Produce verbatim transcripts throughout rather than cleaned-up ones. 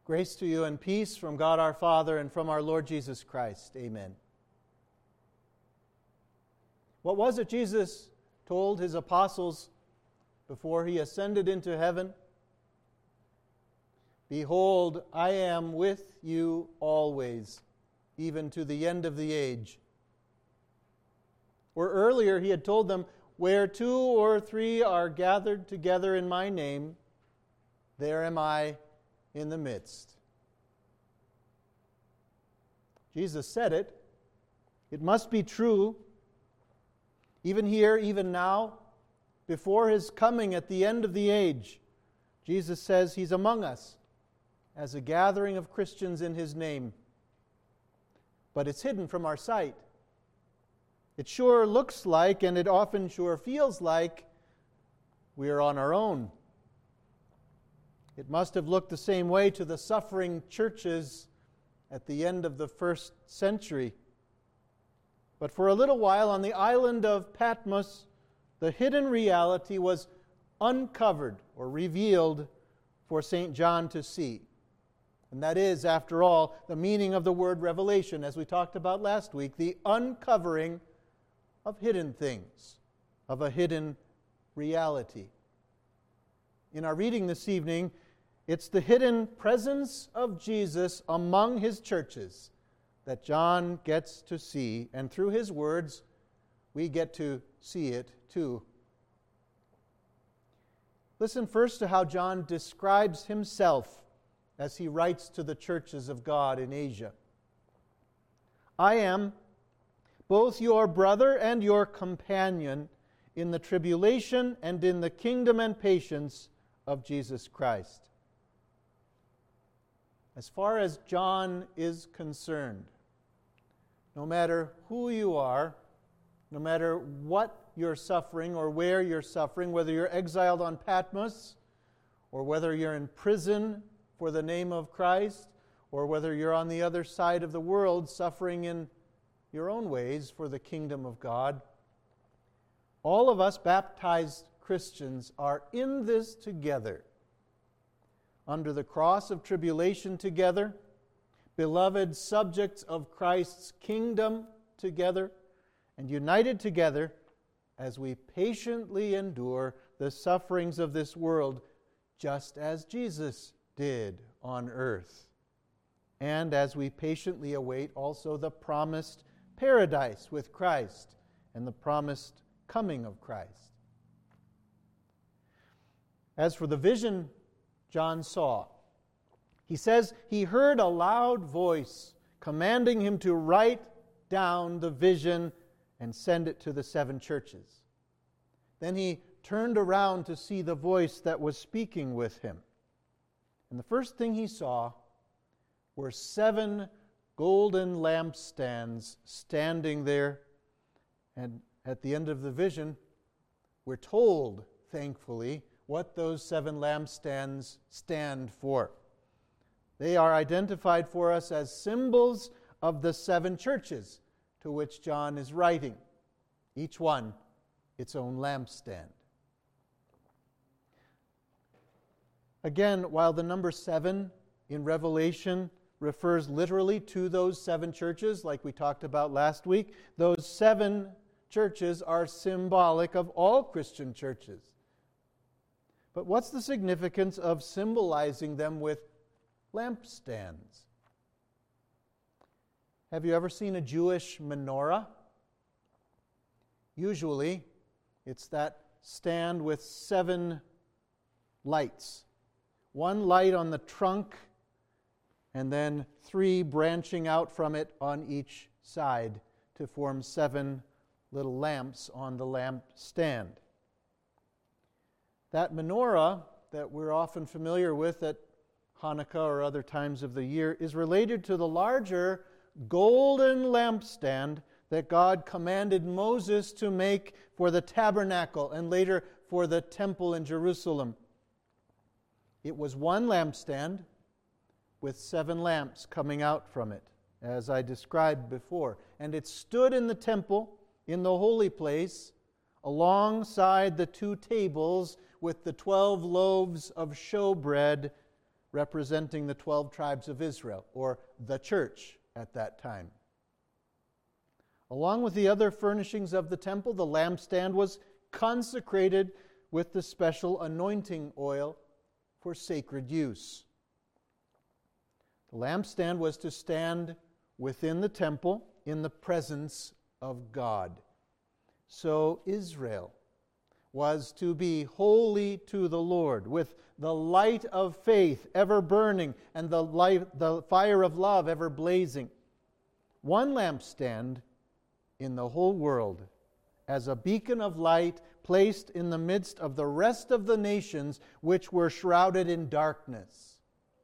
Grace to you and peace from God our Father and from our Lord Jesus Christ. Amen. What was it Jesus told his apostles before he ascended into heaven? Behold, I am with you always, even to the end of the age. Or earlier he had told them, where two or three are gathered together in my name, there am I in the midst. Jesus said it. It must be true. Even here, even now, before his coming at the end of the age, Jesus says he's among us as a gathering of Christians in his name. But it's hidden from our sight. It sure looks like, and it often sure feels like, we are on our own. It must have looked the same way to the suffering churches at the end of the first century. But for a little while on the island of Patmos, the hidden reality was uncovered or revealed for Saint John to see. And that is, after all, the meaning of the word revelation, as we talked about last week, the uncovering of hidden things, of a hidden reality. In our reading this evening, it's the hidden presence of Jesus among his churches that John gets to see, and through his words, we get to see it too. Listen first to how John describes himself as he writes to the churches of God in Asia. I am both your brother and your companion in the tribulation and in the kingdom and patience of Jesus Christ. As far as John is concerned, no matter who you are, no matter what you're suffering or where you're suffering, whether you're exiled on Patmos or whether you're in prison for the name of Christ or whether you're on the other side of the world suffering in your own ways for the kingdom of God, all of us baptized Christians are in this together, under the cross of tribulation together, beloved subjects of Christ's kingdom together, and united together as we patiently endure the sufferings of this world, just as Jesus did on earth, and as we patiently await also the promised paradise with Christ and the promised coming of Christ. As for the vision John saw, he says he heard a loud voice commanding him to write down the vision and send it to the seven churches. Then he turned around to see the voice that was speaking with him. And the first thing he saw were seven golden lampstands standing there. And at the end of the vision, we're told, thankfully, what those seven lampstands stand for. They are identified for us as symbols of the seven churches to which John is writing, each one its own lampstand. Again, while the number seven in Revelation refers literally to those seven churches, like we talked about last week, those seven churches are symbolic of all Christian churches. But what's the significance of symbolizing them with lampstands? Have you ever seen a Jewish menorah? Usually, it's that stand with seven lights. One light on the trunk, and then three branching out from it on each side to form seven little lamps on the lamp stand. That menorah that we're often familiar with at Hanukkah or other times of the year is related to the larger golden lampstand that God commanded Moses to make for the tabernacle and later for the temple in Jerusalem. It was one lampstand with seven lamps coming out from it, as I described before. And it stood in the temple, in the holy place, alongside the two tables with the twelve loaves of showbread representing the twelve tribes of Israel, or the church at that time. Along with the other furnishings of the temple, the lampstand was consecrated with the special anointing oil for sacred use. The lampstand was to stand within the temple in the presence of God. So Israel was to be holy to the Lord, with the light of faith ever burning and the light, the fire of love ever blazing. One lampstand in the whole world, as a beacon of light placed in the midst of the rest of the nations which were shrouded in darkness.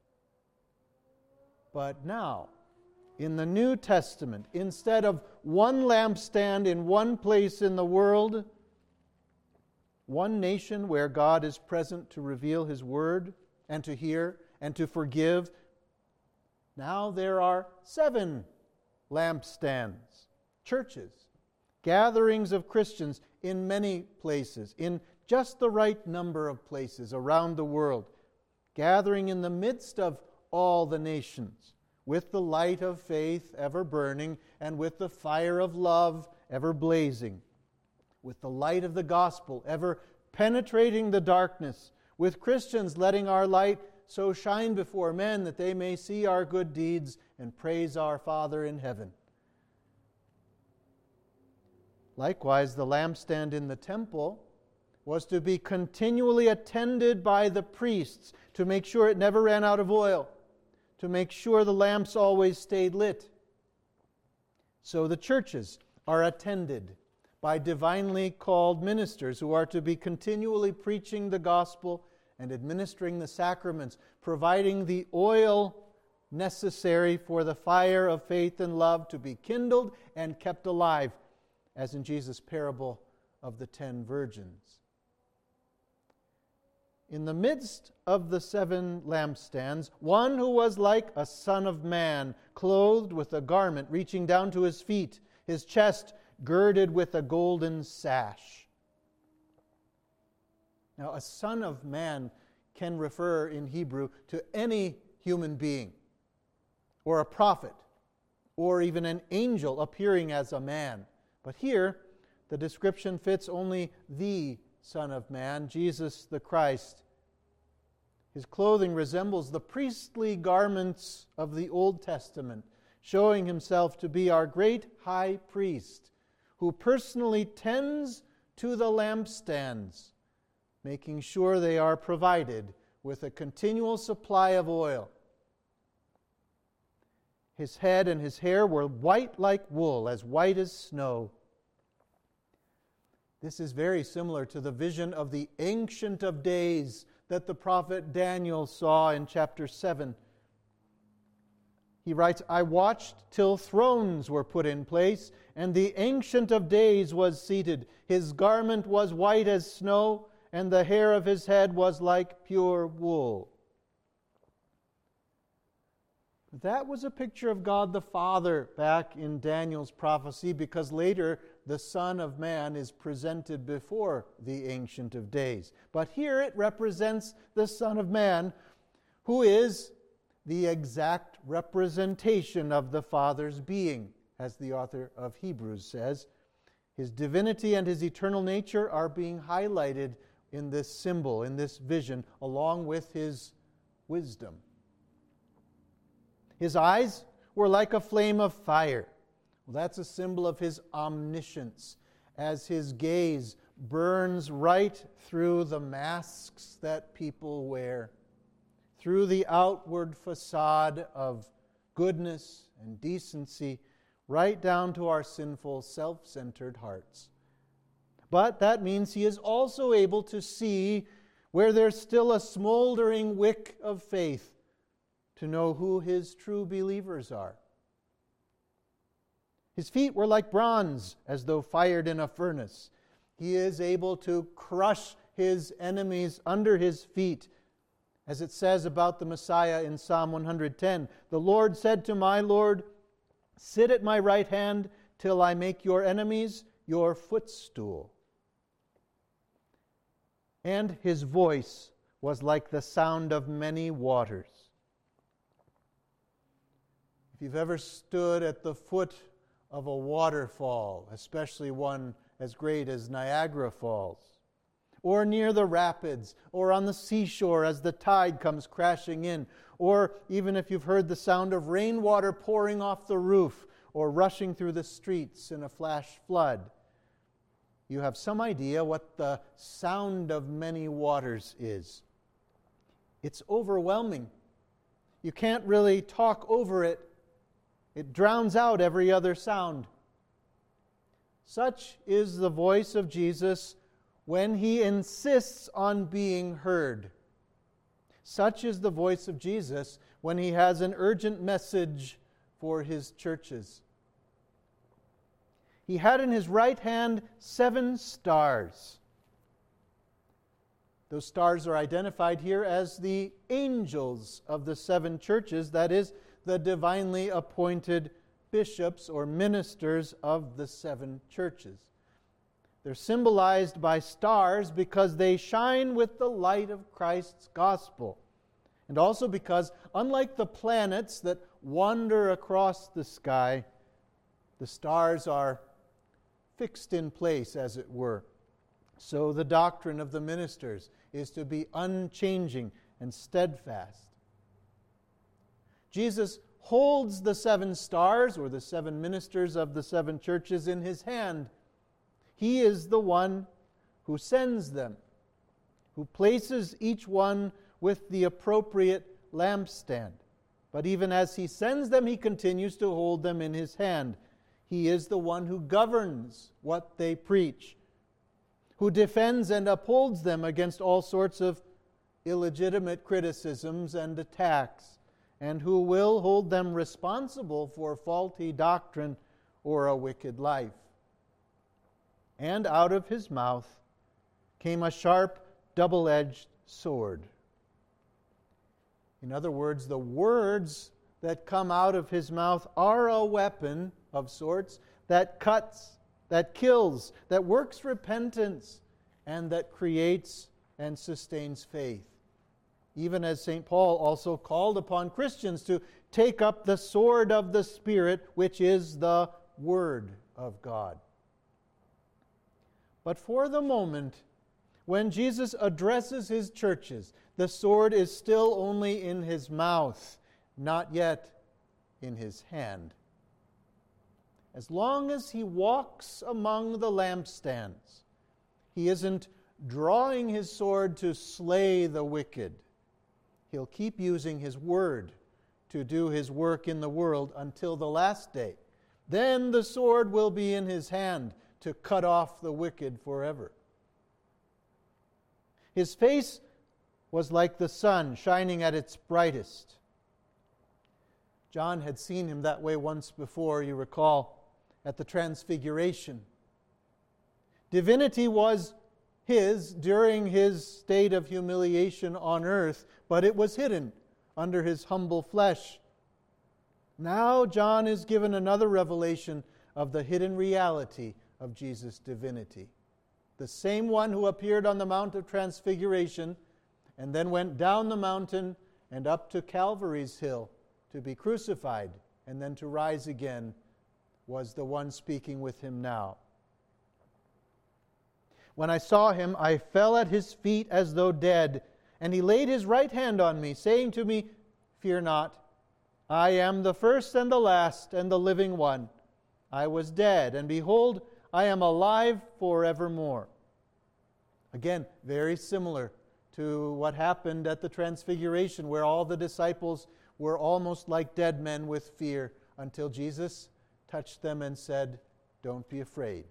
But now, in the New Testament, instead of one lampstand in one place in the world, one nation where God is present to reveal His Word and to hear and to forgive, now there are seven lampstands, churches, gatherings of Christians in many places, in just the right number of places around the world, gathering in the midst of all the nations, with the light of faith ever burning, and with the fire of love ever blazing, with the light of the gospel ever penetrating the darkness, with Christians letting our light so shine before men that they may see our good deeds and praise our Father in heaven. Likewise, the lampstand in the temple was to be continually attended by the priests to make sure it never ran out of oil, to make sure the lamps always stayed lit. So the churches are attended by divinely called ministers who are to be continually preaching the gospel and administering the sacraments, providing the oil necessary for the fire of faith and love to be kindled and kept alive, as in Jesus' parable of the ten virgins. In the midst of the seven lampstands, one who was like a son of man, clothed with a garment reaching down to his feet, his chest girded with a golden sash. Now, a son of man can refer in Hebrew to any human being, or a prophet, or even an angel appearing as a man. But here, the description fits only the Son of Man, Jesus the Christ. His clothing resembles the priestly garments of the Old Testament, showing himself to be our great high priest, who personally tends to the lampstands, making sure they are provided with a continual supply of oil. His head and his hair were white like wool, as white as snow. This is very similar to the vision of the Ancient of Days that the prophet Daniel saw in chapter seven. He writes, "I watched till thrones were put in place, and the Ancient of Days was seated. His garment was white as snow, and the hair of his head was like pure wool." That was a picture of God the Father back in Daniel's prophecy, because later the Son of Man is presented before the Ancient of Days. But here it represents the Son of Man, who is the exact representation of the Father's being, as the author of Hebrews says. His divinity and his eternal nature are being highlighted in this symbol, in this vision, along with his wisdom. His eyes were like a flame of fire. Well, that's a symbol of his omniscience, as his gaze burns right through the masks that people wear, through the outward facade of goodness and decency, right down to our sinful, self-centered hearts. But that means he is also able to see where there's still a smoldering wick of faith, to know who his true believers are. His feet were like bronze, as though fired in a furnace. He is able to crush his enemies under his feet. As it says about the Messiah in Psalm one hundred ten, "The Lord said to my Lord, sit at my right hand till I make your enemies your footstool." And his voice was like the sound of many waters. If you've ever stood at the foot of a waterfall, especially one as great as Niagara Falls, or near the rapids, or on the seashore as the tide comes crashing in, or even if you've heard the sound of rainwater pouring off the roof or rushing through the streets in a flash flood, you have some idea what the sound of many waters is. It's overwhelming. You can't really talk over it. It drowns out every other sound. Such is the voice of Jesus when he insists on being heard. Such is the voice of Jesus when he has an urgent message for his churches. He had in his right hand seven stars. Those stars are identified here as the angels of the seven churches, that is, the divinely appointed bishops or ministers of the seven churches. They're symbolized by stars because they shine with the light of Christ's gospel. And also because, unlike the planets that wander across the sky, the stars are fixed in place, as it were. So the doctrine of the ministers is to be unchanging and steadfast. Jesus holds the seven stars, or the seven ministers of the seven churches, in his hand. He is the one who sends them, who places each one with the appropriate lampstand. But even as he sends them, he continues to hold them in his hand. He is the one who governs what they preach, who defends and upholds them against all sorts of illegitimate criticisms and attacks, and who will hold them responsible for faulty doctrine or a wicked life. And out of his mouth came a sharp, double-edged sword. In other words, the words that come out of his mouth are a weapon of sorts that cuts, that kills, that works repentance, and that creates and sustains faith. Even as Saint Paul also called upon Christians to take up the sword of the Spirit, which is the Word of God. But for the moment, when Jesus addresses his churches, the sword is still only in his mouth, not yet in his hand. As long as he walks among the lampstands, he isn't drawing his sword to slay the wicked. He'll keep using his word to do his work in the world until the last day. Then the sword will be in his hand to cut off the wicked forever. His face was like the sun shining at its brightest. John had seen him that way once before, you recall, at the Transfiguration. Divinity was his during his state of humiliation on earth, but it was hidden under his humble flesh. Now John is given another revelation of the hidden reality of Jesus' divinity. The same one who appeared on the Mount of Transfiguration and then went down the mountain and up to Calvary's hill to be crucified and then to rise again was the one speaking with him now. When I saw him, I fell at his feet as though dead, and he laid his right hand on me, saying to me, "Fear not, I am the first and the last and the living one. I was dead, and behold, I am alive forevermore." Again, very similar to what happened at the Transfiguration, where all the disciples were almost like dead men with fear, until Jesus touched them and said, "Don't be afraid."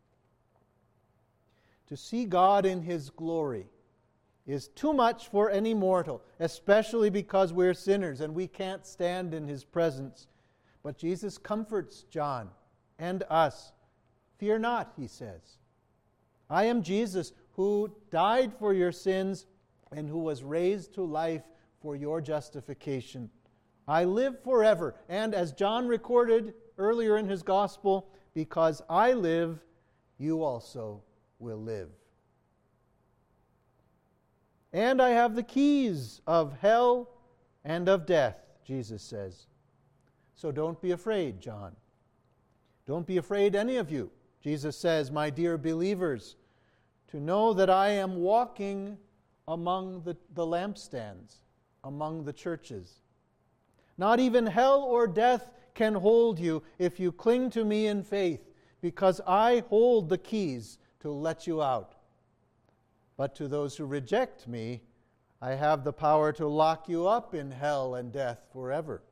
To see God in his glory is too much for any mortal, especially because we're sinners and we can't stand in his presence. But Jesus comforts John and us. "Fear not," he says. "I am Jesus who died for your sins and who was raised to life for your justification. I live forever." And as John recorded earlier in his gospel, "Because I live, you also will live." And I have the keys of hell and of death, Jesus says. So don't be afraid, John. Don't be afraid, any of you, Jesus says, my dear believers, to know that I am walking among the, the lampstands, among the churches. Not even hell or death can hold you if you cling to me in faith, because I hold the keys to let you out. But to those who reject me, I have the power to lock you up in hell and death forever.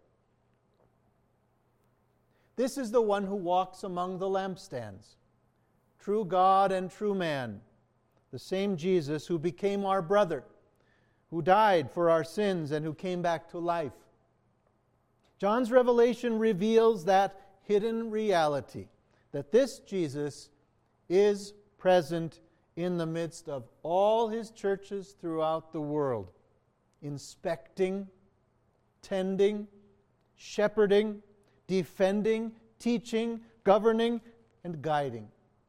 This is the one who walks among the lampstands, true God and true man, the same Jesus who became our brother, who died for our sins and who came back to life. John's revelation reveals that hidden reality, that this Jesus is present in the midst of all his churches throughout the world, inspecting, tending, shepherding, defending, teaching, governing, and guiding.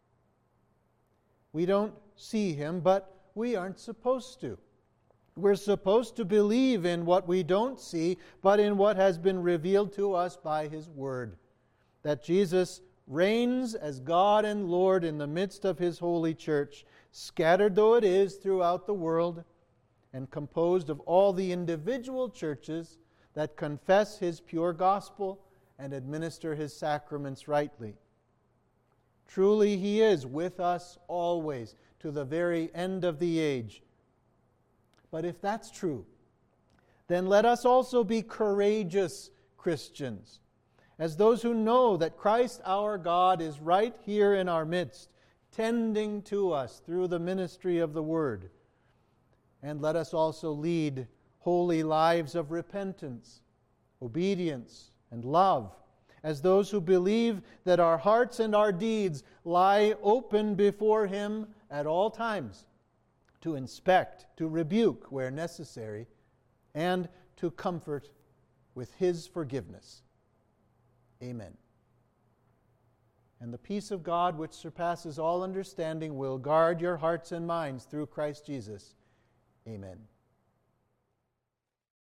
We don't see him, but we aren't supposed to. We're supposed to believe in what we don't see, but in what has been revealed to us by his word. That Jesus reigns as God and Lord in the midst of his holy church, scattered though it is throughout the world, and composed of all the individual churches that confess his pure gospel and administer his sacraments rightly. Truly he is with us always, to the very end of the age. But if that's true, then let us also be courageous Christians, as those who know that Christ our God is right here in our midst, tending to us through the ministry of the Word. And let us also lead holy lives of repentance, obedience, and love, as those who believe that our hearts and our deeds lie open before him at all times, to inspect, to rebuke where necessary, and to comfort with his forgiveness. Amen. And the peace of God, which surpasses all understanding, will guard your hearts and minds through Christ Jesus. Amen.